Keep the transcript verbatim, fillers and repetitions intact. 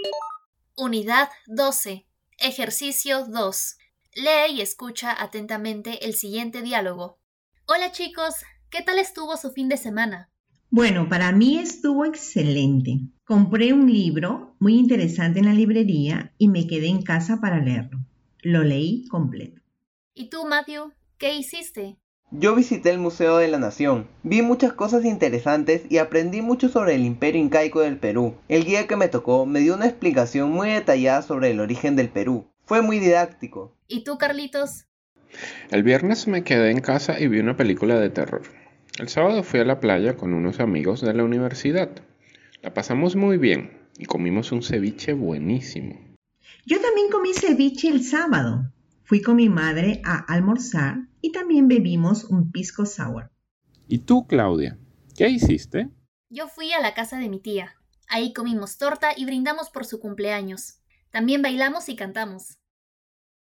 Unidad doce. Ejercicio dos. Lee y escucha atentamente el siguiente diálogo. Hola chicos, ¿qué tal estuvo su fin de semana? Bueno, para mí estuvo excelente. Compré un libro muy interesante en la librería y me quedé en casa para leerlo. Lo leí completo. ¿Y tú, Matthew, qué hiciste? Yo visité el Museo de la Nación, vi muchas cosas interesantes y aprendí mucho sobre el Imperio Incaico del Perú. El guía que me tocó me dio una explicación muy detallada sobre el origen del Perú. Fue muy didáctico. ¿Y tú, Carlitos? El viernes me quedé en casa y vi una película de terror. El sábado fui a la playa con unos amigos de la universidad. La pasamos muy bien y comimos un ceviche buenísimo. Yo también comí ceviche el sábado. Fui con mi madre a almorzar y también bebimos un pisco sour. ¿Y tú, Claudia? ¿Qué hiciste? Yo fui a la casa de mi tía. Ahí comimos torta y brindamos por su cumpleaños. También bailamos y cantamos.